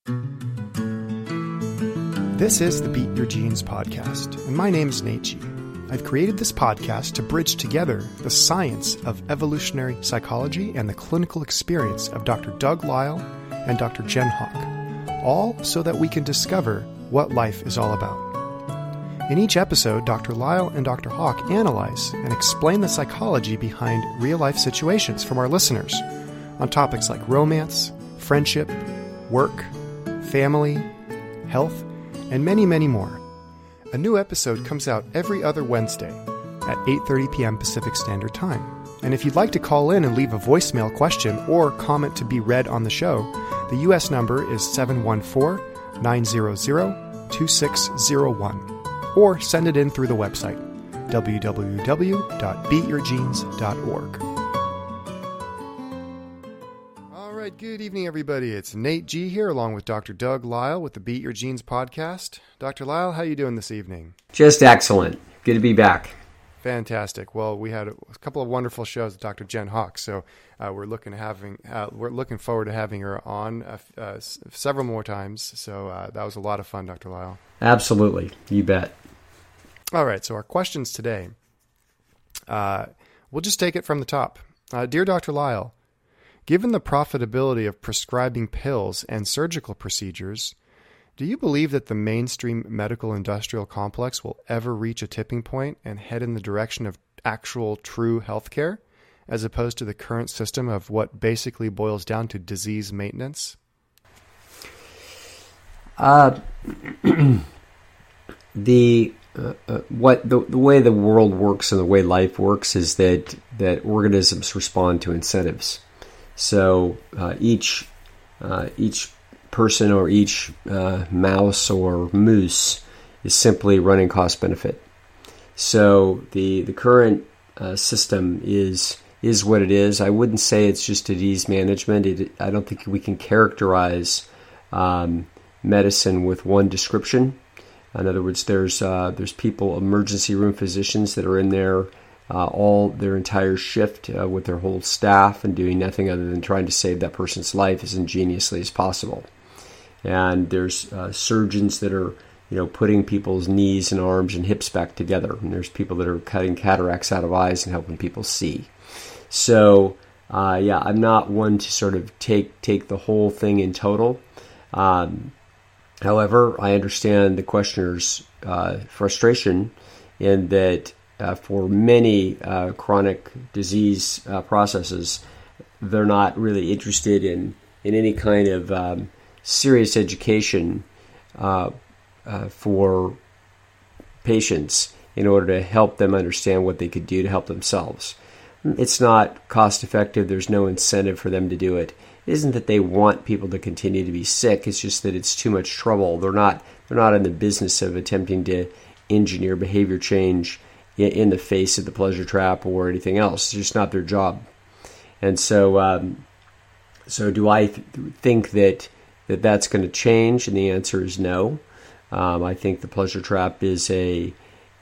This is the Beat Your Genes podcast, and my name is Nate G. I've created this podcast to bridge together the science of evolutionary psychology and the clinical experience of Dr. Doug Lisle and Dr. Jen Hawk, all so that we can discover what life is all about. In each episode, Dr. Lisle and Dr. Hawk analyze and explain the psychology behind real-life situations from our listeners on topics like romance, friendship, work, family, health, and many, many more. A new episode comes out every other Wednesday at 8:30 p.m. Pacific Standard Time. And if you'd like to call in and leave a voicemail question or comment to be read on the show, the U.S. number is 714-900-2601. Or send it in through the website, www.beatyourgenes.org. All right, good evening, everybody. It's Nate G here, along with Dr. Doug Lisle with the Beat Your Genes podcast. Dr. Lisle, how are you doing this evening? Just excellent. Good to be back. Fantastic. Well, we had a couple of wonderful shows with Dr. Jen Hawk, so we're looking forward to having her on several more times. So that was a lot of fun, Dr. Lisle. Absolutely, you bet. All right. So our questions today. We'll just take it from the top. Dear Dr. Lisle, given the profitability of prescribing pills and surgical procedures, do you believe that the mainstream medical industrial complex will ever reach a tipping point and head in the direction of actual true healthcare, as opposed to the current system of what basically boils down to disease maintenance? The way the world works and the way life works is that organisms respond to incentives. So each person or each mouse or moose is simply running cost benefit. So the current system is what it is. I wouldn't say it's just disease management. I don't think we can characterize medicine with one description. In other words, there's people, emergency room physicians that are in there all their entire shift with their whole staff and doing nothing other than trying to save that person's life as ingeniously as possible. And there's surgeons that are, putting people's knees and arms and hips back together. And there's people that are cutting cataracts out of eyes and helping people see. So, I'm not one to sort of take the whole thing in total. However, I understand the questioner's frustration in that for many chronic disease processes, they're not really interested in any kind of serious education for patients in order to help them understand what they could do to help themselves. It's not cost effective. There's no incentive for them to do it. It isn't that they want people to continue to be sick. It's just that it's too much trouble. They're not in the business of attempting to engineer behavior change in the face of the pleasure trap or anything else. It's just not their job. And so do I think that that's going to change? And the answer is no. I think the pleasure trap is a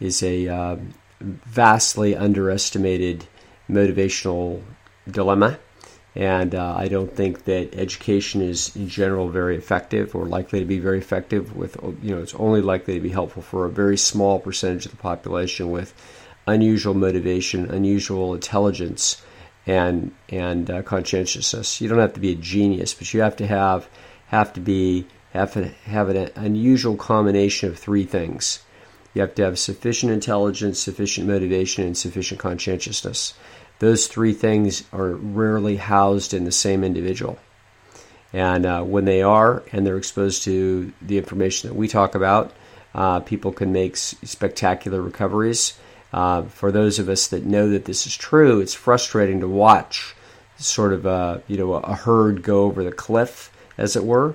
vastly underestimated motivational dilemma. And I don't think that education is in general very effective or likely to be very effective. It's only likely to be helpful for a very small percentage of the population with unusual motivation, unusual intelligence, and conscientiousness. You don't have to be a genius, but you have to have an unusual combination of three things. You have to have sufficient intelligence, sufficient motivation, and sufficient conscientiousness. Those three things are rarely housed in the same individual. And when they are, and they're exposed to the information that we talk about, people can make spectacular recoveries. For those of us that know that this is true, it's frustrating to watch sort of a herd go over the cliff, as it were.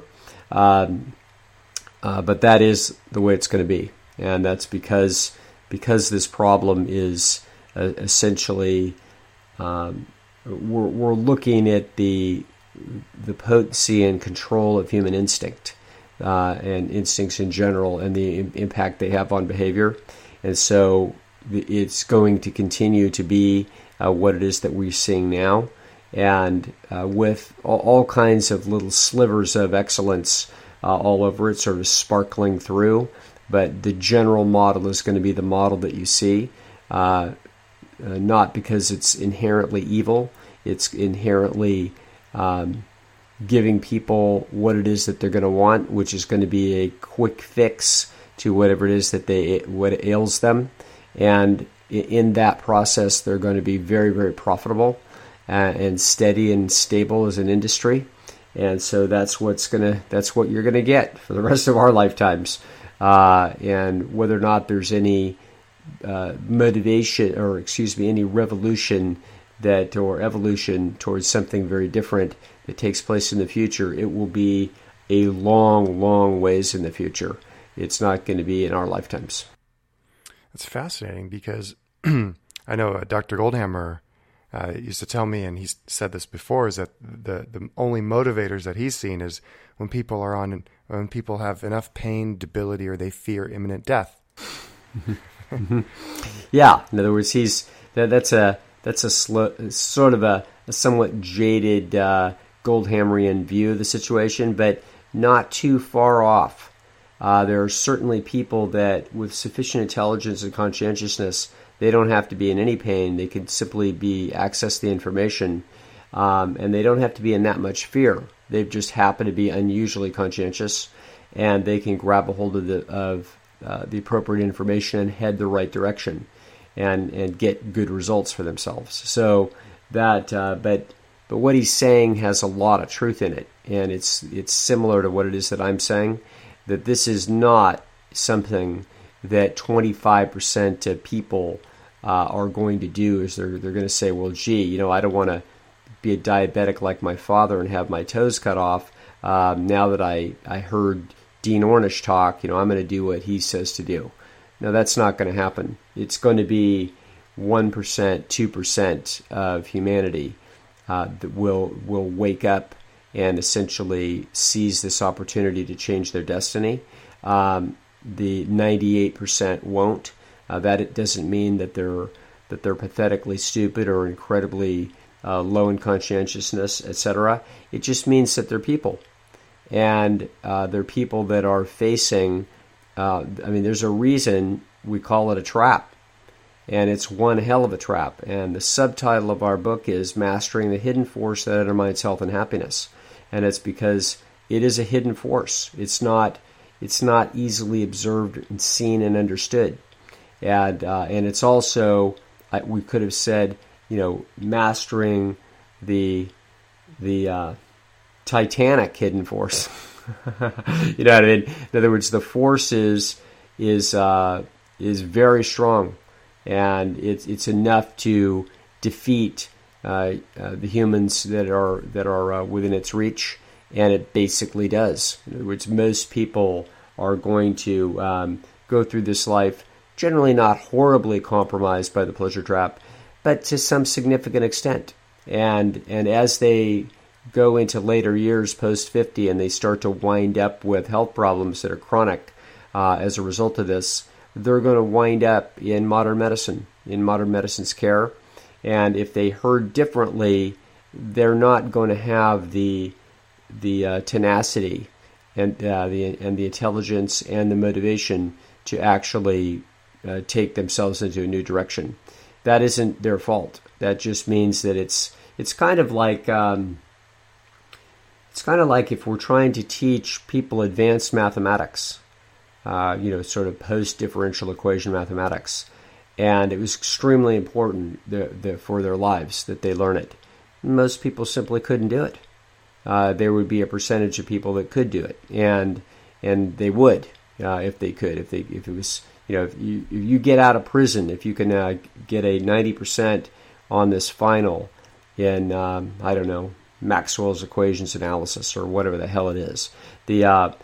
But that is the way it's going to be. And that's because this problem is essentially... we're looking at the potency and control of human instinct and instincts in general and the impact they have on behavior. And so it's going to continue to be what it is that we're seeing now. And with all kinds of little slivers of excellence all over it, sort of sparkling through. But the general model is going to be the model that you see, not because it's inherently evil. It's inherently giving people what it is that they're going to want, which is going to be a quick fix to whatever it is that what ails them. And in that process, they're going to be very, very profitable and steady and stable as an industry. And so that's what you're going to get for the rest of our lifetimes. And whether or not there's any any revolution or evolution towards something very different that takes place in the future, it will be a long, long ways in the future. It's not going to be in our lifetimes. That's fascinating because I know Dr. Goldhamer used to tell me, and he's said this before, is that the only motivators that he's seen is when people have enough pain, debility, or they fear imminent death. Yeah, in other words, that's a sort of a somewhat jaded Goldhamerian view of the situation, but not too far off. There are certainly people that, with sufficient intelligence and conscientiousness, they don't have to be in any pain. They can simply access the information, and they don't have to be in that much fear. They just happen to be unusually conscientious, and they can grab a hold of the appropriate information and head the right direction, and get good results for themselves. So that, but what he's saying has a lot of truth in it, and it's similar to what it is that I'm saying. That this is not something that 25% of people are going to do. Is they're going to say, well, gee, I don't want to be a diabetic like my father and have my toes cut off. Now that I heard Dean Ornish talk, I'm going to do what he says to do. No, that's not going to happen. It's going to be 1%, 2% of humanity that will wake up and essentially seize this opportunity to change their destiny. The 98% won't. That it doesn't mean that they're pathetically stupid or incredibly low in conscientiousness, etc. It just means that they're people, and they're people that are facing. There's a reason we call it a trap, and it's one hell of a trap. And the subtitle of our book is "Mastering the Hidden Force That Undermines Health and Happiness." And it's because it is a hidden force. It's not easily observed and seen and understood. And it's also, we could have said, mastering the Titanic hidden force. You know what I mean? In other words, the force is very strong, and it's enough to defeat the humans that are within its reach, and it basically does. In other words, most people are going to go through this life generally not horribly compromised by the pleasure trap, but to some significant extent. And as they go into later years post 50 and they start to wind up with health problems that are chronic as a result of this, they're going to wind up in modern medicine's care. And if they heard differently, they're not going to have the tenacity and the intelligence and the motivation to actually take themselves into a new direction. That isn't their fault. That just means that it's kind of like if we're trying to teach people advanced mathematics, sort of post-differential equation mathematics. And it was extremely important for their lives that they learn it. Most people simply couldn't do it. There would be a percentage of people that could do it, and they would if they could. If it was, if you get out of prison, if you can get a 90% on this final in Maxwell's equations analysis or whatever the hell it is, the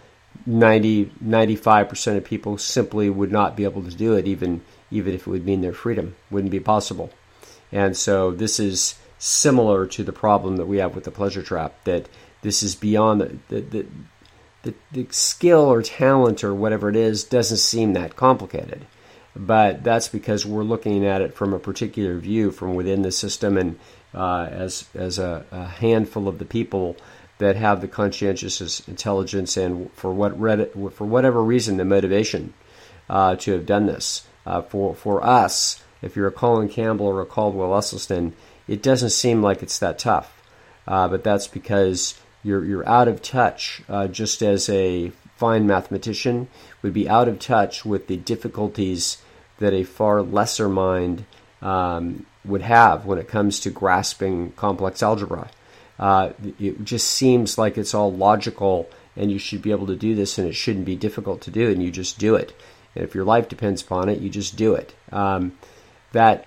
95% of people simply would not be able to do it, even if it would mean their freedom. Wouldn't be possible. And so this is similar to the problem that we have with the pleasure trap, that this is beyond the skill or talent or whatever it is doesn't seem that complicated. But that's because we're looking at it from a particular view from within the system, and as a handful of the people that have the conscientious intelligence and for whatever reason the motivation to have done this. For us, if you're a Colin Campbell or a Caldwell Esselstyn, it doesn't seem like it's that tough. But that's because you're out of touch, just as a fine mathematician would be out of touch with the difficulties that a far lesser mind would have when it comes to grasping complex algebra. It just seems like it's all logical and you should be able to do this and it shouldn't be difficult to do, and you just do it. And if your life depends upon it, you just do it. That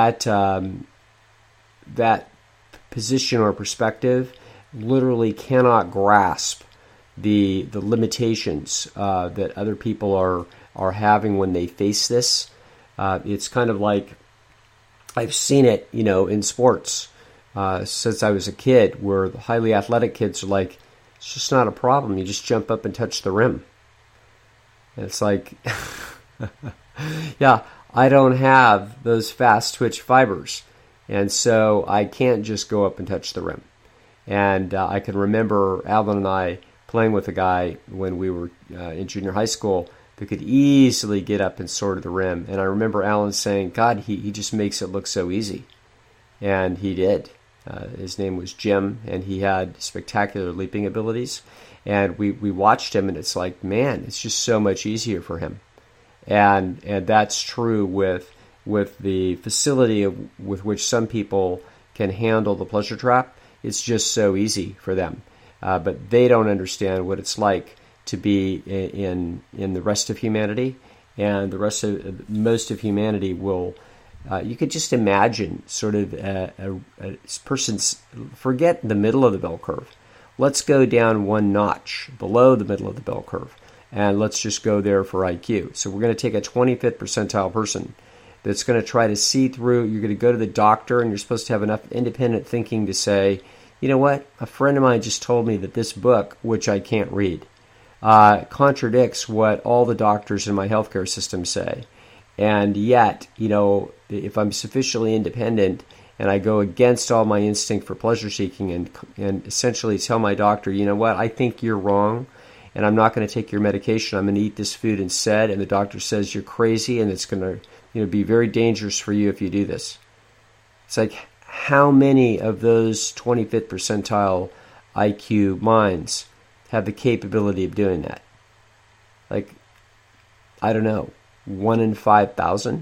position or perspective literally cannot grasp the limitations that other people are having when they face this. It's kind of like, I've seen it, in sports since I was a kid, where the highly athletic kids are like, it's just not a problem. You just jump up and touch the rim. And it's like, yeah, I don't have those fast twitch fibers. And so I can't just go up and touch the rim. And I can remember Alan and I playing with a guy when we were in junior high school that could easily get up and soar to the rim. And I remember Alan saying, God, he just makes it look so easy. And he did. His name was Jim, and he had spectacular leaping abilities. And we watched him, and it's like, man, it's just so much easier for him. And that's true with the facility with which some people can handle the pleasure trap. It's just so easy for them. But they don't understand what it's like to be in the rest of humanity. And most of humanity will, you could just imagine sort of a person's, forget the middle of the bell curve. Let's go down one notch below the middle of the bell curve. And let's just go there for IQ. So we're going to take a 25th percentile person that's going to try to see through. You're going to go to the doctor, and you're supposed to have enough independent thinking to say, you know what, a friend of mine just told me that this book, which I can't read, contradicts what all the doctors in my healthcare system say. And yet, if I'm sufficiently independent and I go against all my instinct for pleasure seeking and essentially tell my doctor, you know what, I think you're wrong, and I'm not going to take your medication. I'm going to eat this food instead. And the doctor says you're crazy, and it's going to be very dangerous for you if you do this. It's like, how many of those 25th percentile IQ minds have the capability of doing that? Like, I don't know, 1 in 5,000?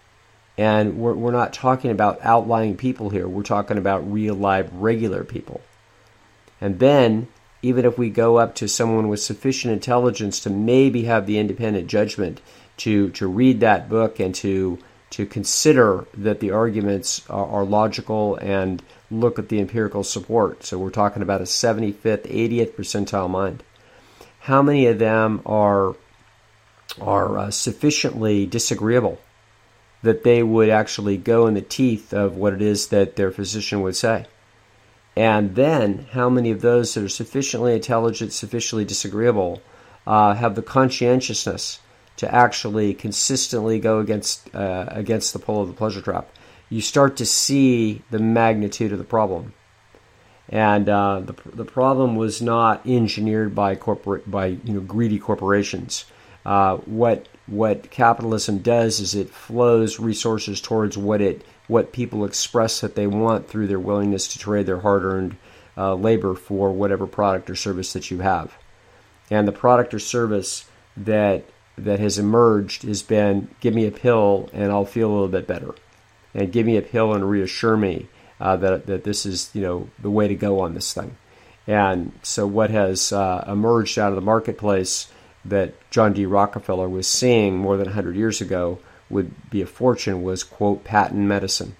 And we're not talking about outlying people here. We're talking about real, live, regular people. And then, even if we go up to someone with sufficient intelligence to maybe have the independent judgment to read that book and to consider that the arguments are logical and look at the empirical support. So we're talking about a 75th, 80th percentile mind. How many of them are sufficiently disagreeable that they would actually go in the teeth of what it is that their physician would say? And then how many of those that are sufficiently intelligent, sufficiently disagreeable, have the conscientiousness to actually consistently go against the pull of the pleasure trap? You start to see the magnitude of the problem. And the problem was not engineered by greedy corporations. What capitalism does is it flows resources towards what people express that they want through their willingness to trade their hard-earned labor for whatever product or service that you have. And the product or service that has emerged has been, give me a pill and I'll feel a little bit better. And give me a pill and reassure me that this is the way to go on this thing. And so what has emerged out of the marketplace that John D. Rockefeller was seeing more than 100 years ago would be a fortune was, quote, patent medicine.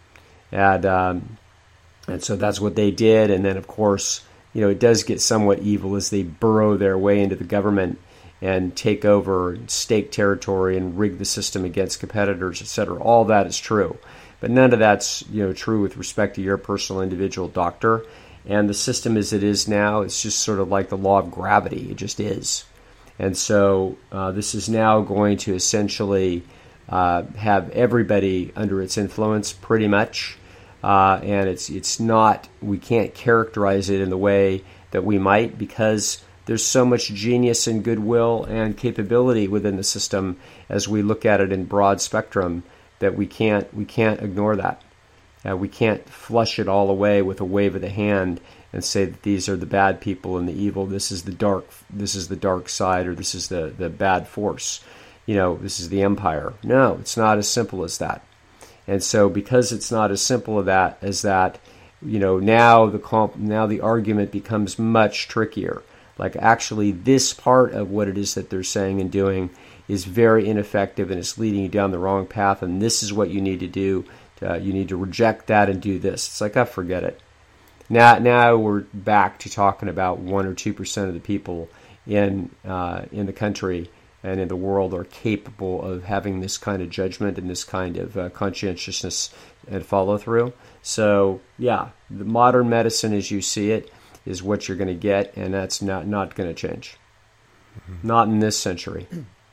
And so that's what they did. And then, of course, it does get somewhat evil as they burrow their way into the government and take over and stake territory and rig the system against competitors, etc. All that is true. But none of that's true with respect to your personal individual doctor. And the system as it is now, it's just sort of like the law of gravity. It just is. And so this is now going to essentially have everybody under its influence pretty much. And it's not, we can't characterize it in the way that we might, because there's so much genius and goodwill and capability within the system as we look at it in broad spectrum, that we can't ignore that. We can't flush it all away with a wave of the hand and say that these are the bad people and the evil. This is the dark side, or this is the bad force. This is the empire. No, it's not as simple as that. And so, because it's not as simple as that, now the argument becomes much trickier. Like, actually, this part of what it is that they're saying and doing is very ineffective, and it's leading you down the wrong path, and this is what you need to do. You need to reject that and do this. It's like, forget it. Now we're back to talking about 1 or 2% of the people in the country and in the world are capable of having this kind of judgment and this kind of conscientiousness and follow through. So, the modern medicine as you see it is what you're going to get, and that's not going to change. Mm-hmm. Not in this century.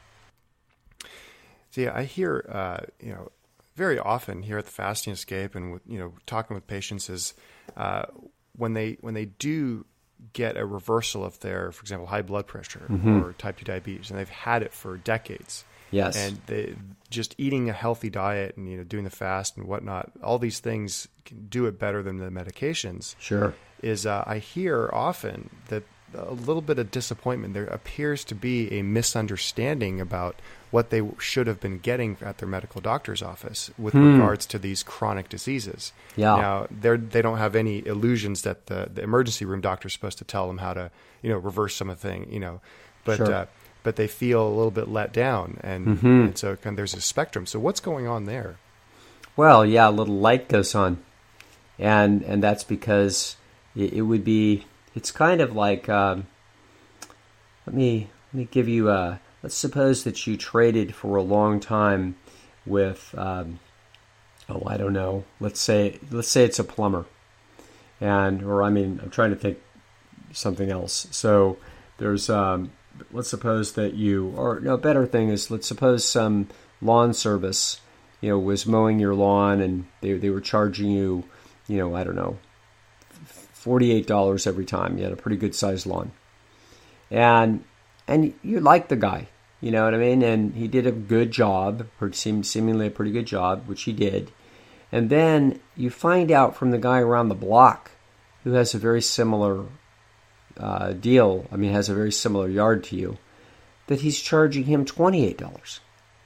See, I hear, very often here at the Fasting Escape, and talking with patients, is when they do get a reversal of their, for example, high blood pressure or type 2 diabetes, and they've had it for decades. Yes. And they just eating a healthy diet and doing the fast and whatnot, all these things can do it better than the medications. Sure. I hear often that a little bit of disappointment. There appears to be a misunderstanding about what they should have been getting at their medical doctor's office with regards to these chronic diseases. Yeah. Now, they don't have any illusions that the emergency room doctor is supposed to tell them how to, reverse something, but sure. But they feel a little bit let down, and so there's a spectrum. So what's going on there? Well, a little light goes on, and that's because it would be. It's kind of like, let me give you let's suppose that you traded for a long time with, I don't know, let's say it's a plumber, I'm trying to think something else. So there's, let's suppose that better thing is, let's suppose some lawn service, was mowing your lawn, and they were charging you, I don't know, $48 every time. You had a pretty good sized lawn, and you liked the guy, you know what I mean, and he did a good job, or seemingly a pretty good job, which he did. And then you find out from the guy around the block who has a very similar deal, has a very similar yard to you, that he's charging him $28.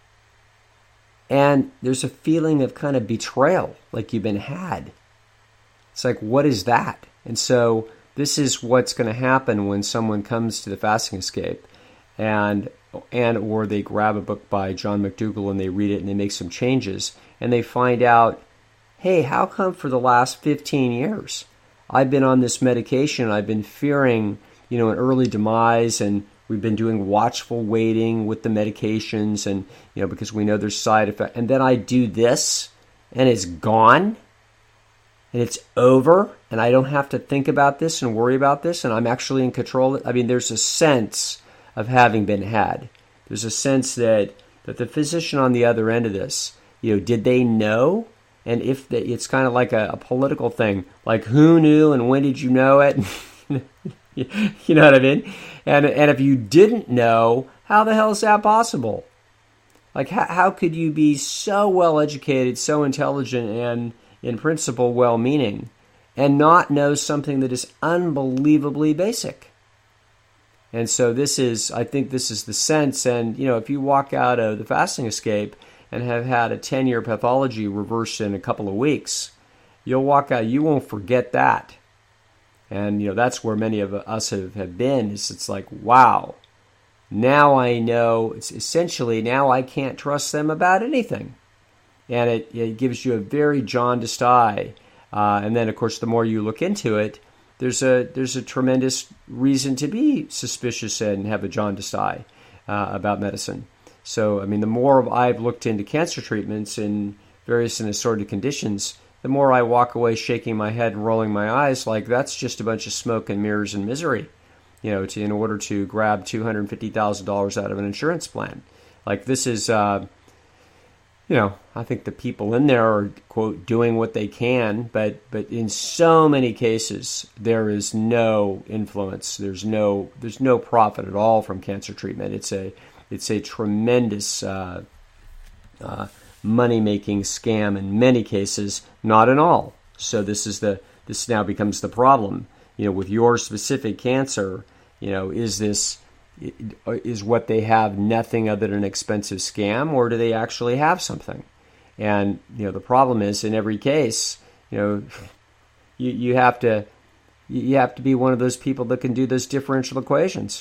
And there's a feeling of kind of betrayal, like you've been had. It's like, what is that? And so this is what's going to happen when someone comes to the Fasting Escape or they grab a book by John McDougall and they read it and they make some changes and they find out, hey, how come for the last 15 years I've been on this medication, I've been fearing, an early demise, and we've been doing watchful waiting with the medications, and, because we know there's side effects, and then I do this and it's gone. And it's over, and I don't have to think about this and worry about this, and I'm actually in control of it. There's a sense of having been had. There's a sense that the physician on the other end of this, did they know? And if it's kind of like a political thing, like who knew and when did you know it? You know what I mean? And if you didn't know, how the hell is that possible? Like, how could you be so well educated, so intelligent, and in principle well-meaning, and not know something that is unbelievably basic? And so I think this is the sense. And, if you walk out of the Fasting Escape and have had a 10-year pathology reversed in a couple of weeks, you'll walk out, you won't forget that. And, that's where many of us have been. It's like, wow, now I know, it's essentially, now I can't trust them about anything. And it gives you a very jaundiced eye. And then, of course, the more you look into it, there's a tremendous reason to be suspicious and have a jaundiced eye about medicine. So, the more I've looked into cancer treatments in various and assorted conditions, the more I walk away shaking my head and rolling my eyes like that's just a bunch of smoke and mirrors and misery, in order to grab $250,000 out of an insurance plan. Like, this is... I think the people in there are, quote, doing what they can, but in so many cases there is no influence. There's no profit at all from cancer treatment. It's a tremendous money-making scam in many cases, not in all. So this now becomes the problem. With your specific cancer, is what they have nothing other than an expensive scam, or do they actually have something? And the problem is, in every case, you have to be one of those people that can do those differential equations.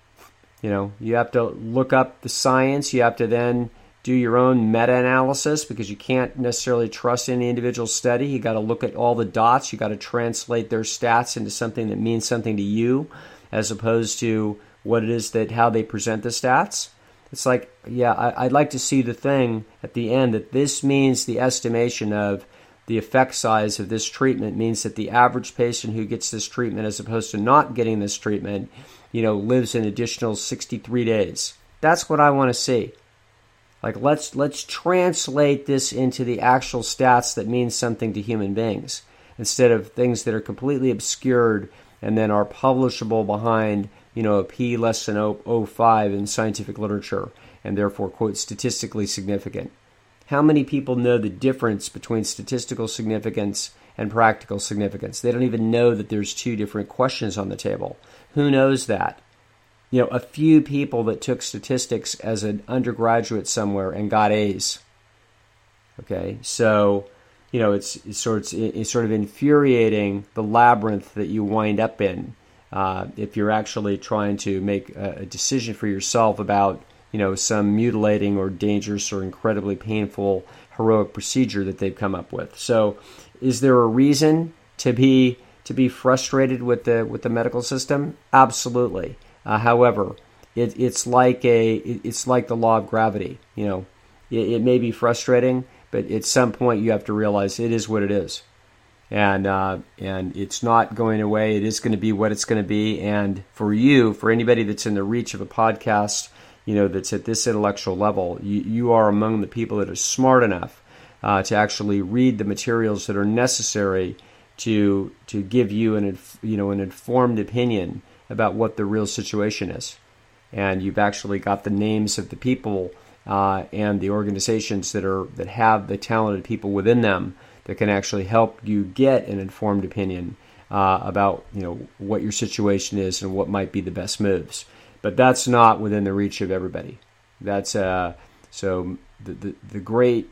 You have to look up the science. You have to then do your own meta-analysis, because you can't necessarily trust any individual study. You got to look at all the dots. You got to translate their stats into something that means something to you, as opposed to what it is how they present the stats. It's like, I'd like to see the thing at the end that this means the estimation of the effect size of this treatment means that the average patient who gets this treatment, as opposed to not getting this treatment, lives an additional 63 days. That's what I want to see. Like, let's translate this into the actual stats that mean something to human beings, instead of things that are completely obscured and then are publishable behind a p less than 0.05 in scientific literature, and therefore, quote, statistically significant. How many people know the difference between statistical significance and practical significance? They don't even know that there's two different questions on the table. Who knows that? A few people that took statistics as an undergraduate somewhere and got A's. Okay, so it's sort of infuriating, the labyrinth that you wind up in. If you're actually trying to make a decision for yourself about, some mutilating or dangerous or incredibly painful heroic procedure that they've come up with. So, is there a reason to be frustrated with the medical system? Absolutely. However, it's like the law of gravity. It may be frustrating, but at some point you have to realize it is what it is. And it's not going away. It is going to be what it's going to be. And for anybody that's in the reach of a podcast, that's at this intellectual level, you are among the people that are smart enough to actually read the materials that are necessary to give you an informed opinion about what the real situation is. And you've actually got the names of the people and the organizations that have the talented people within them that can actually help you get an informed opinion about what your situation is and what might be the best moves. But that's not within the reach of everybody. That's so the great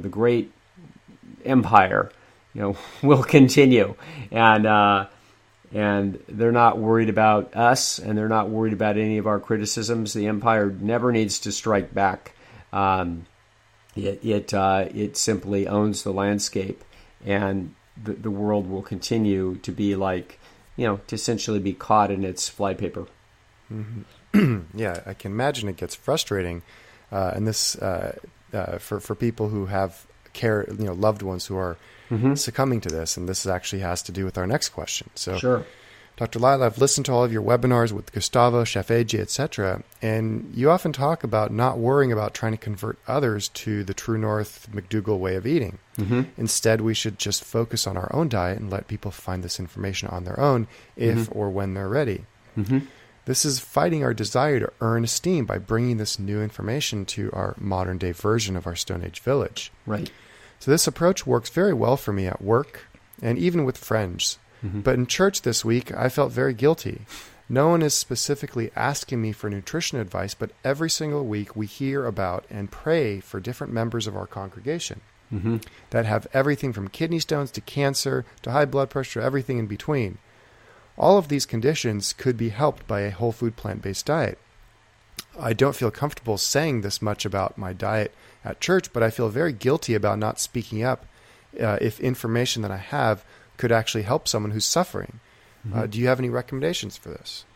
empire will continue, and they're not worried about us, and they're not worried about any of our criticisms. The empire never needs to strike back. It simply owns the landscape, and the world will continue to be like, to essentially be caught in its flypaper. Mm-hmm. Yeah, I can imagine it gets frustrating, and this for people who have loved ones who are succumbing to this, and this actually has to do with our next question. So, sure. Dr. Lila, I've listened to all of your webinars with Gustavo, Chef AJ, etc., and you often talk about not worrying about trying to convert others to the True North McDougall way of eating. Mm-hmm. Instead, we should just focus on our own diet and let people find this information on their own if or when they're ready. Mm-hmm. This is fighting our desire to earn esteem by bringing this new information to our modern-day version of our Stone Age village. Right. So this approach works very well for me at work and even with friends. Mm-hmm. But in church this week, I felt very guilty. No one is specifically asking me for nutrition advice, but every single week we hear about and pray for different members of our congregation that have everything from kidney stones to cancer to high blood pressure, everything in between. All of these conditions could be helped by a whole food plant-based diet. I don't feel comfortable saying this much about my diet at church, but I feel very guilty about not speaking up if information that I have could actually help someone who's suffering. Do you have any recommendations for this?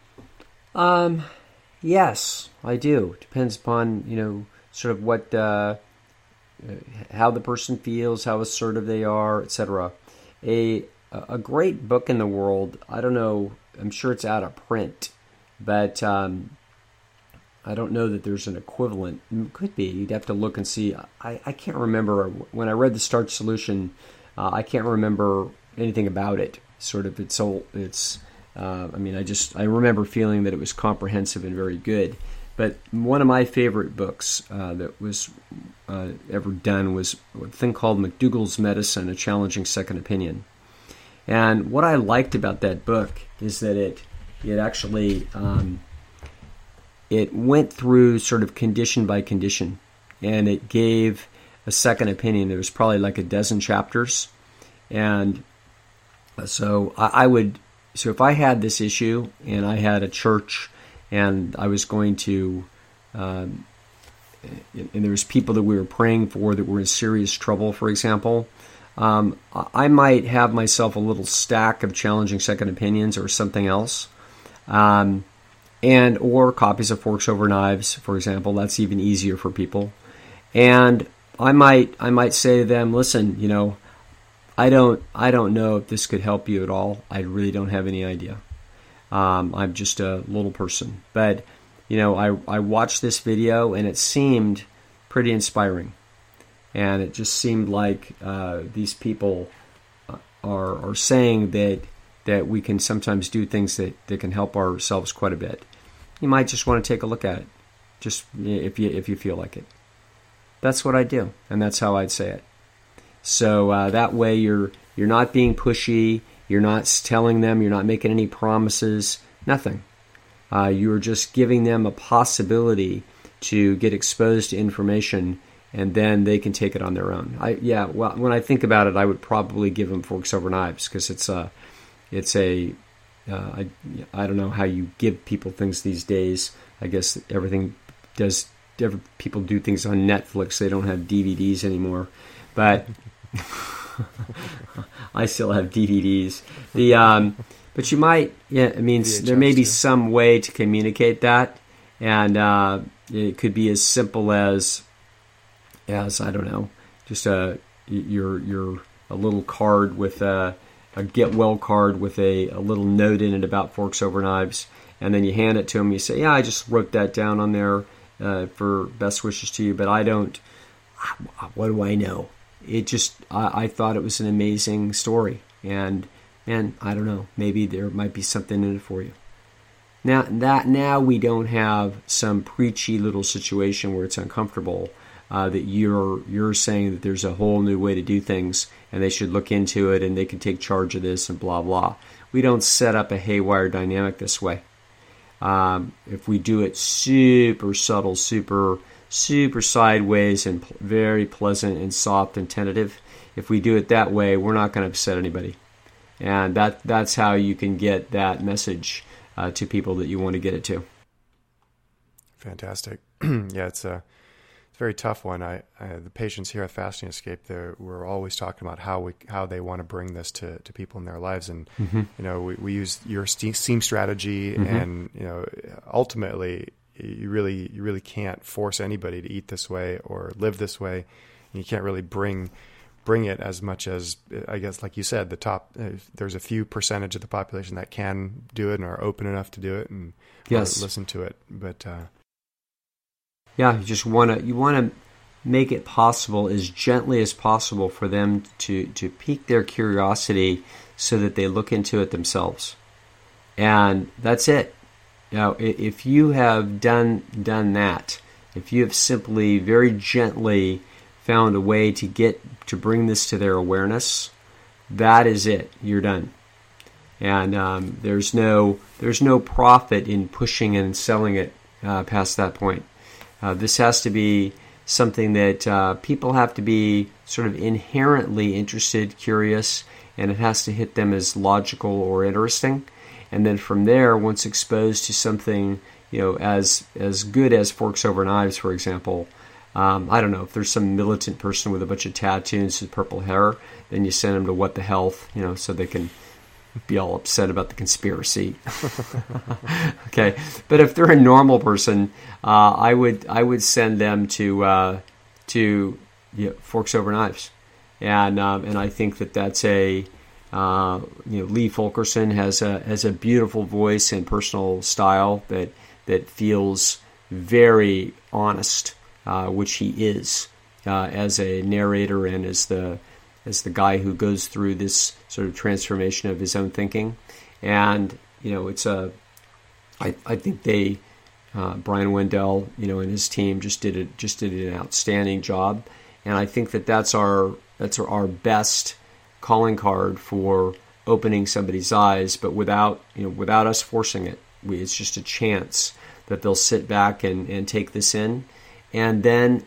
Yes, I do. Depends upon, sort of what, how the person feels, how assertive they are, etc. A great book in the world, I don't know, I'm sure it's out of print, but I don't know that there's an equivalent. It could be. You'd have to look and see. I can't remember. When I read the Starch Solution, I can't remember anything about it. Sort of I remember feeling that it was comprehensive and very good. But one of my favorite books that was ever done was a thing called McDougall's Medicine, A Challenging Second Opinion. And what I liked about that book is that it actually it went through sort of condition by condition, and it gave a second opinion. There was probably like a dozen chapters, and so so if I had this issue and I had a church and I was going to, and there was people that we were praying for that were in serious trouble, for example, I might have myself a little stack of challenging second opinions or something else, or copies of Forks Over Knives, for example. That's even easier for people. And I might say to them, listen, I don't know if this could help you at all. I really don't have any idea. I'm just a little person. But, I watched this video and it seemed pretty inspiring. And it just seemed like these people are saying that we can sometimes do things that can help ourselves quite a bit. You might just want to take a look at it, just if you feel like it. That's what I do, and that's how I'd say it. So that way you're not being pushy, you're not telling them, you're not making any promises, nothing. You're just giving them a possibility to get exposed to information, and then they can take it on their own. When I think about it, I would probably give them Forks Over Knives, because I don't know how you give people things these days. I guess people do things on Netflix. They don't have DVDs anymore, but I still have DVDs. But you might, there may be some way to communicate that, and it could be as simple as I don't know, just a little card with a get well card with a little note in it about Forks Over Knives, and then you hand it to them. You say, I just wrote that down on there for best wishes to you, but I don't. What do I know? I thought it was an amazing story, and I don't know, maybe there might be something in it for you. Now we don't have some preachy little situation where it's uncomfortable. That you're saying that there's a whole new way to do things and they should look into it and they can take charge of this and blah blah. We don't set up a haywire dynamic this way. If we do it super subtle, super sideways and very pleasant and soft and tentative, if we do it that way, we're not going to upset anybody. And that's how you can get that message to people that you want to get it to. Fantastic. Yeah, it's a very tough one. The patients here at Fasting Escape, we're always talking about how they want to bring this to people in their lives, and we use your STEAM strategy, and ultimately you really can't force anybody to eat this way or live this way. You can't really bring it as much as, I guess, like you said, there's a few percentage of the population that can do it and are open enough to do it and listen to it, but. You want to make it possible as gently as possible for them to pique their curiosity so that they look into it themselves. And that's it. If you have done that, if you have simply very gently found a way to bring this to their awareness, that is it. You're done. And there's no profit in pushing and selling it past that point. This has to be something that people have to be sort of inherently interested, curious, and it has to hit them as logical or interesting. And then from there, once exposed to something, as good as Forks Over Knives, for example, I don't know, if there's some militant person with a bunch of tattoos and purple hair, then you send them to What the Health, so they can be all upset about the conspiracy. Okay, but if they're a normal person, I would send them to Forks Over Knives, and I think that's a Lee Fulkerson has a beautiful voice and personal style that feels very honest, which he is as a narrator and as the guy who goes through this sort of transformation of his own thinking. And it's I think they Brian Wendell and his team just did an outstanding job. And I think that's our best calling card for opening somebody's eyes, but without us forcing it. It's just a chance that they'll sit back and take this in, and then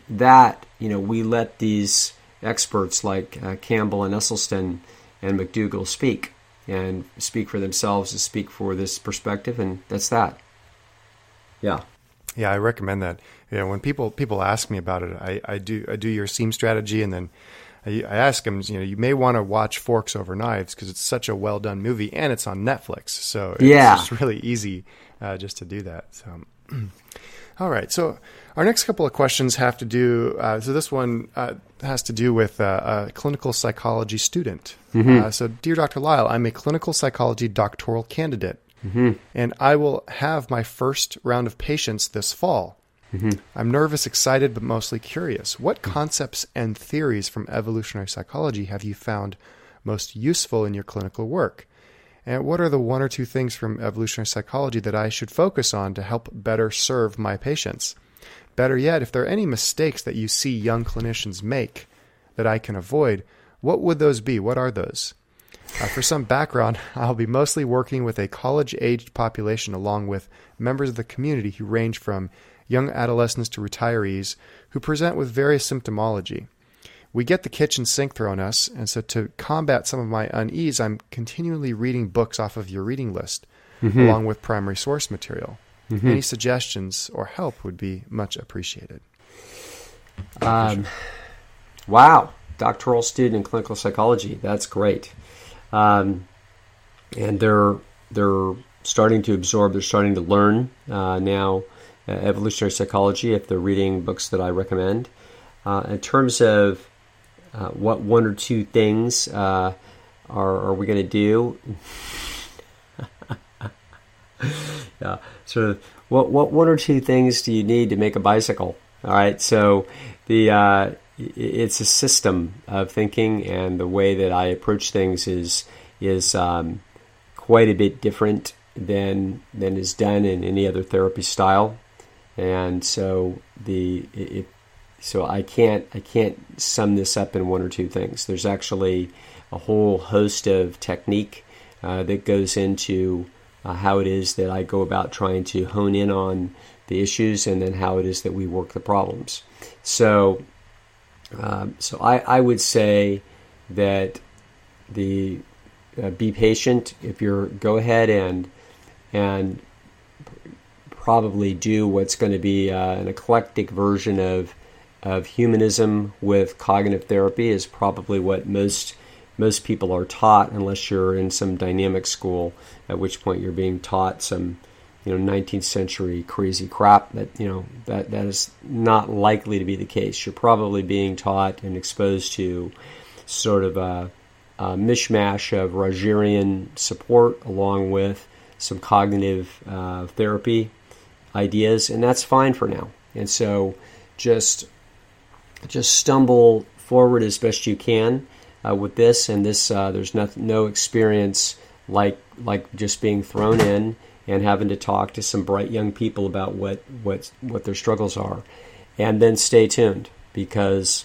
we let these experts like Campbell and Esselstyn and McDougall speak for themselves and speak for this perspective, and that's that. Yeah, I recommend that. When people ask me about it, I do your SEAM strategy, and then I ask them, you may want to watch Forks Over Knives because it's such a well done movie and it's on Netflix, so it's just really easy just to do that. So, all right. So our next couple of questions have to do. So this one has to do with a clinical psychology student. Mm-hmm. So, dear Dr. Lisle, I'm a clinical psychology doctoral candidate, mm-hmm. and I will have my first round of patients this fall. Mm-hmm. I'm nervous, excited, but mostly curious. What concepts and theories from evolutionary psychology have you found most useful in your clinical work? And what are the one or two things from evolutionary psychology that I should focus on to help better serve my patients? Better yet, if there are any mistakes that you see young clinicians make that I can avoid, what would those be? What are those? For some background, I'll be mostly working with a college-aged population along with members of the community who range from young adolescents to retirees who present with various symptomology. We get the kitchen sink thrown us, and so to combat some of my unease, I'm continually reading books off of your reading list, mm-hmm. along with primary source material. Mm-hmm. Any suggestions or help would be much appreciated. Wow. Doctoral student in clinical psychology. That's great. And they're starting to absorb, they're starting to learn now evolutionary psychology if they're reading books that I recommend. In terms of what one or two things are we going to do? Yeah, sort of. What one or two things do you need to make a bicycle? All right, so it's a system of thinking, and the way that I approach things is quite a bit different than is done in any other therapy style, and so So I can't sum this up in one or two things. There's actually a whole host of technique that goes into how it is that I go about trying to hone in on the issues, and then how it is that we work the problems. So I would say that be patient. If you're go ahead and probably do what's going to be an eclectic version of humanism with cognitive therapy is probably what most people are taught, unless you're in some dynamic school, at which point you're being taught some 19th century crazy crap that is not likely to be the case. You're probably being taught and exposed to sort of a mishmash of Rogerian support along with some cognitive therapy ideas, and that's fine for now. And so just stumble forward as best you can with this, and this there's no experience like just being thrown in and having to talk to some bright young people about what their struggles are, and then stay tuned, because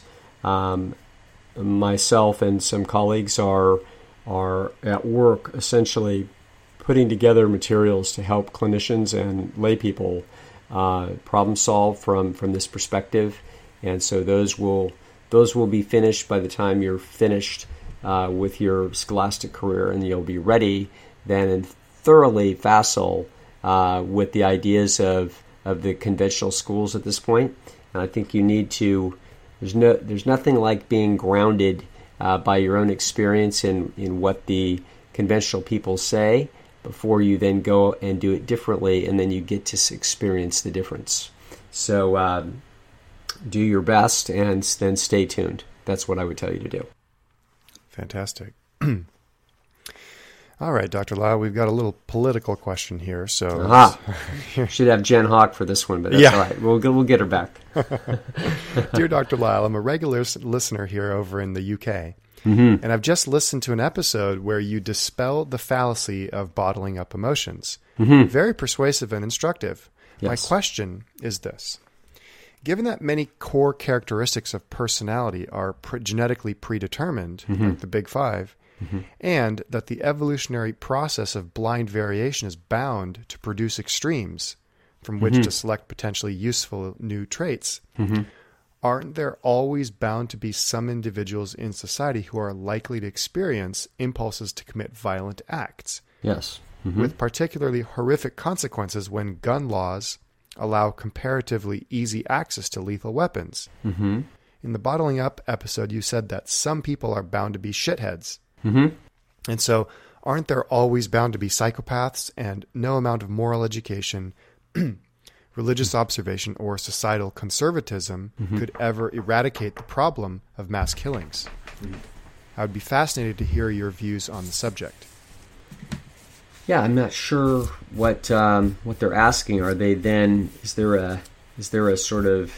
myself and some colleagues are at work essentially putting together materials to help clinicians and lay people problem solve from this perspective. And so those will be finished by the time you're finished with your scholastic career, and you'll be ready then and thoroughly facile with the ideas of the conventional schools at this point. And I think you need to. There's nothing like being grounded by your own experience in what the conventional people say before you then go and do it differently, and then you get to experience the difference. So do your best and then stay tuned. That's what I would tell you to do. Fantastic. All right, Dr. Lau, we've got a little political question here. So should have Jen Hawk for this one, but that's all right. We'll get her back. Dear Dr. Lau, I'm a regular listener here over in the UK, and I've just listened to an episode where you dispelled the fallacy of bottling up emotions. Very persuasive and instructive. Yes. My question is this. Given that many core characteristics of personality are genetically predetermined, like the Big Five, and that the evolutionary process of blind variation is bound to produce extremes from which to select potentially useful new traits, aren't there always bound to be some individuals in society who are likely to experience impulses to commit violent acts? Yes. With particularly horrific consequences when gun laws allow comparatively easy access to lethal weapons. In the bottling up episode, you said that some people are bound to be shitheads. And so aren't there always bound to be psychopaths, and no amount of moral education, religious observation, or societal conservatism could ever eradicate the problem of mass killings? I would be fascinated to hear your views on the subject. Yeah, I'm not sure what they're asking. Are they then? Is there a sort of?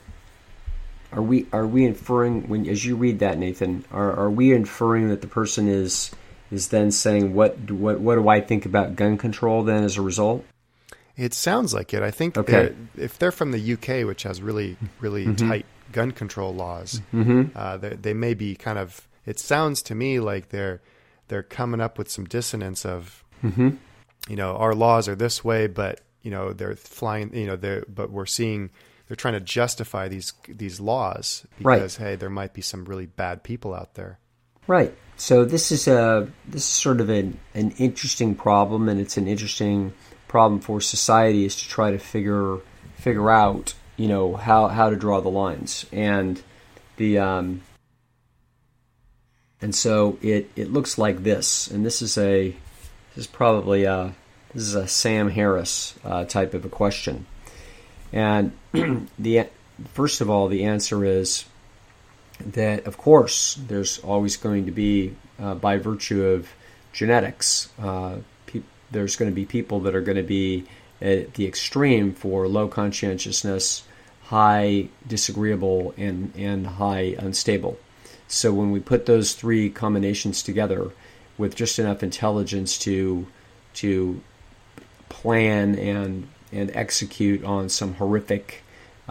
Are we inferring, when as you read that, Nathan? Are we inferring that the person is then saying what do I think about gun control then as a result? It sounds like it. I think if they're from the UK, which has really tight gun control laws, they may be kind of. It sounds to me like they're coming up with some dissonance of. Our laws are this way, but they're flying. But we're seeing they're trying to justify these laws because hey, there might be some really bad people out there. Right. So this is sort of an interesting problem, and it's an interesting problem for society is to try to figure out how to draw the lines, and so it looks like this, and this is probably a Sam Harris type of a question. And first of all, the answer is that, of course, there's always going to be, by virtue of genetics, there's going to be people that are going to be at the extreme for low conscientiousness, high disagreeable, and high unstable. So when we put those three combinations together, with just enough intelligence to plan and execute on some horrific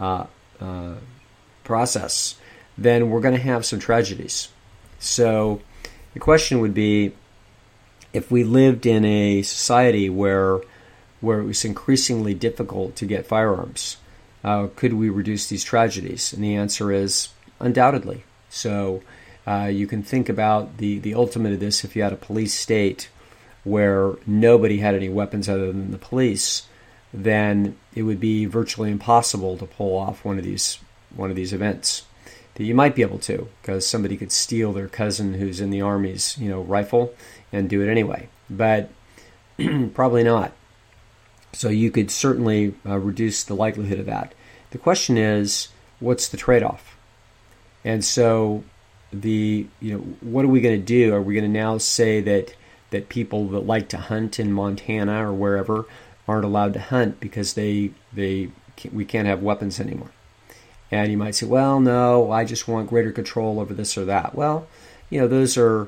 process, then we're going to have some tragedies. So the question would be, if we lived in a society where it was increasingly difficult to get firearms, could we reduce these tragedies? And the answer is undoubtedly. So you can think about the ultimate of this. If you had a police state where nobody had any weapons other than the police, then it would be virtually impossible to pull off one of these events. That you might be able to, because somebody could steal their cousin who's in the Army's rifle and do it anyway. But probably not. So you could certainly reduce the likelihood of that. The question is, what's the trade-off? And so what are we going to do? Are we going to now say that people that like to hunt in Montana or wherever aren't allowed to hunt because we can't have weapons anymore? And you might say, well, no, I just want greater control over this or that. Well, those are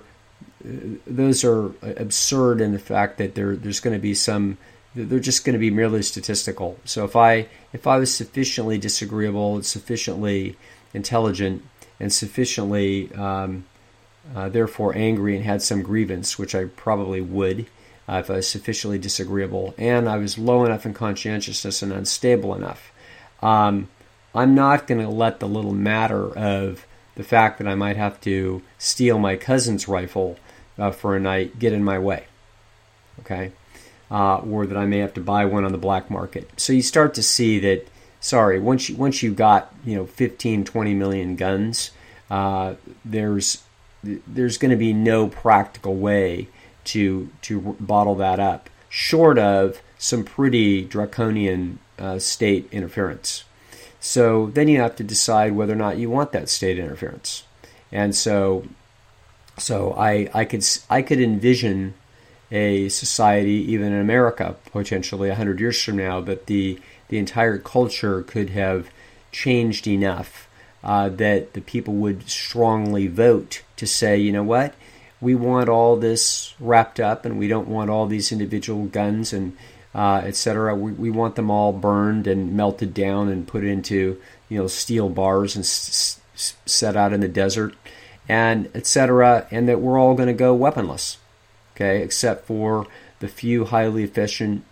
absurd in the fact that there's going to be they're just going to be merely statistical. So if I was sufficiently disagreeable and sufficiently intelligent and sufficiently therefore angry and had some grievance, which I probably would if I was sufficiently disagreeable, and I was low enough in conscientiousness and unstable enough, I'm not going to let the little matter of the fact that I might have to steal my cousin's rifle for a night get in my way, okay? Or that I may have to buy one on the black market. So you start to see that, once you got 15, 20 million guns, there's going to be no practical way to bottle that up, short of some pretty draconian state interference. So then you have to decide whether or not you want that state interference. And so I could envision a society, even in America, potentially 100 years from now, that the entire culture could have changed enough that the people would strongly vote to say, you know what, we want all this wrapped up, and we don't want all these individual guns and etc. We want them all burned and melted down and put into steel bars and set out in the desert, and etc. And that we're all going to go weaponless, okay, except for the few highly efficient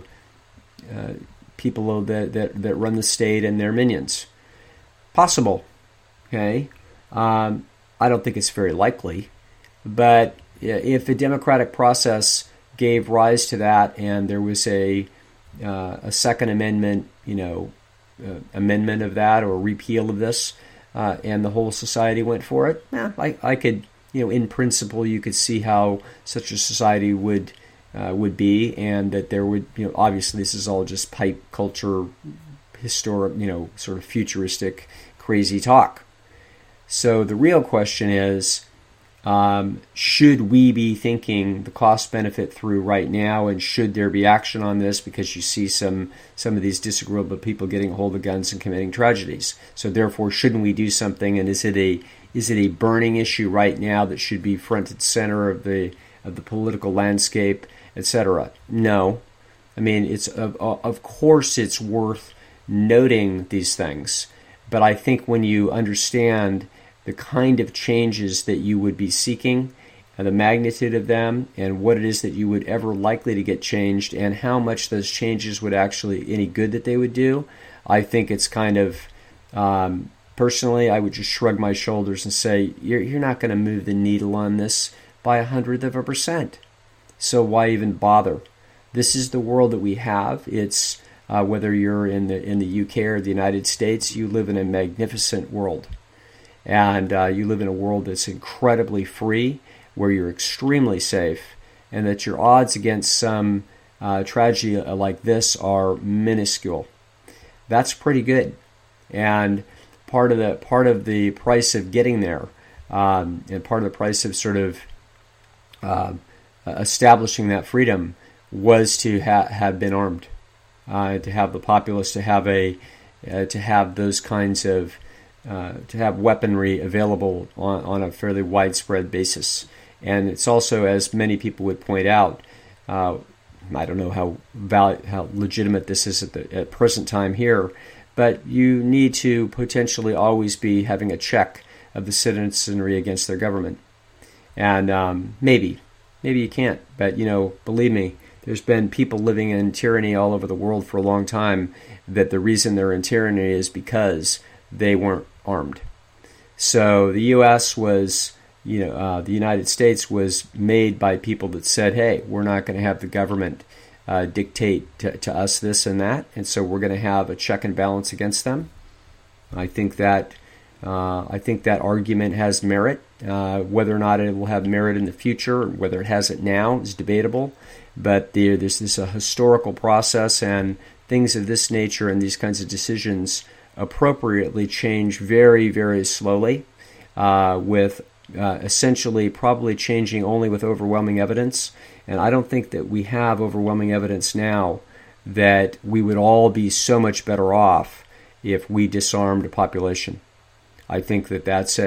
people that run the state and their minions. Possible, okay. I don't think it's very likely, but if the democratic process gave rise to that, and there was a Second Amendment, amendment of that or repeal of this, and the whole society went for it, I could, in principle, you could see how such a society would be, and that there would, obviously this is all just pipe culture, historic, sort of futuristic, crazy talk. So the real question is, should we be thinking the cost benefit through right now, and should there be action on this, because you see some of these disagreeable people getting a hold of guns and committing tragedies? So therefore, shouldn't we do something? And is it a burning issue right now that should be front and center of the political landscape, etc.? No. I mean, it's of course it's worth noting these things, but I think when you understand the kind of changes that you would be seeking, and the magnitude of them, and what it is that you would ever likely to get changed, and how much those changes would actually, any good that they would do, I think it's kind of, personally, I would just shrug my shoulders and say, you're not going to move the needle on this by 100%. So why even bother? This is the world that we have. It's whether you're in the UK or the United States, you live in a magnificent world. And you live in a world that's incredibly free, where you're extremely safe, and that your odds against some tragedy like this are minuscule. That's pretty good. And part of the price of getting there, and part of the price of sort of establishing that freedom, was to have been armed, to have the populace, to have those kinds of to have weaponry available on a fairly widespread basis. And it's also, as many people would point out, I don't know how legitimate this is at present time here, but you need to potentially always be having a check of the citizenry against their government. And maybe you can't, but believe me, there's been people living in tyranny all over the world for a long time, that the reason they're in tyranny is because they weren't armed. So the U.S. was, the United States was made by people that said, hey, we're not going to have the government dictate to us this and that, and so we're going to have a check and balance against them. I think that argument has merit. Whether or not it will have merit in the future, whether it has it now, is debatable. But there's this historical process, and things of this nature and these kinds of decisions appropriately change very, very slowly, with essentially probably changing only with overwhelming evidence. And I don't think that we have overwhelming evidence now that we would all be so much better off if we disarmed a population. I think that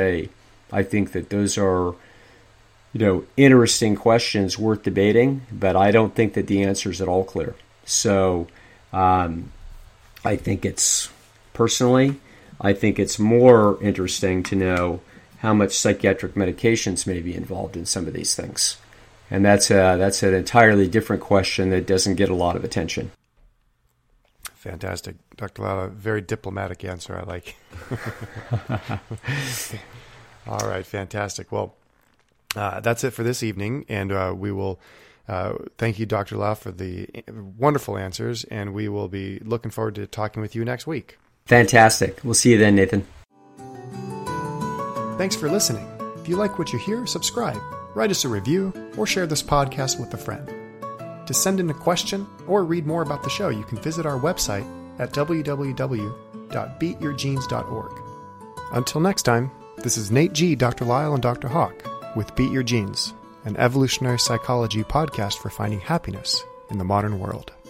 those are, interesting questions worth debating, but I don't think that the answer is at all clear. So I think it's more interesting to know how much psychiatric medications may be involved in some of these things. And that's an entirely different question that doesn't get a lot of attention. Fantastic. Dr. Lala, very diplomatic answer. I like. All right, fantastic. Well, that's it for this evening, and we will thank you, Dr. Lala, for the wonderful answers, and we will be looking forward to talking with you next week. Fantastic. We'll see you then, Nathan. Thanks for listening. If you like what you hear, subscribe, write us a review, or share this podcast with a friend. To send in a question or read more about the show, you can visit our website at www.beatyourgenes.org. Until next time, this is Nate G., Dr. Lyle, and Dr. Hawk with Beat Your Genes. an evolutionary psychology podcast for finding happiness in the modern world.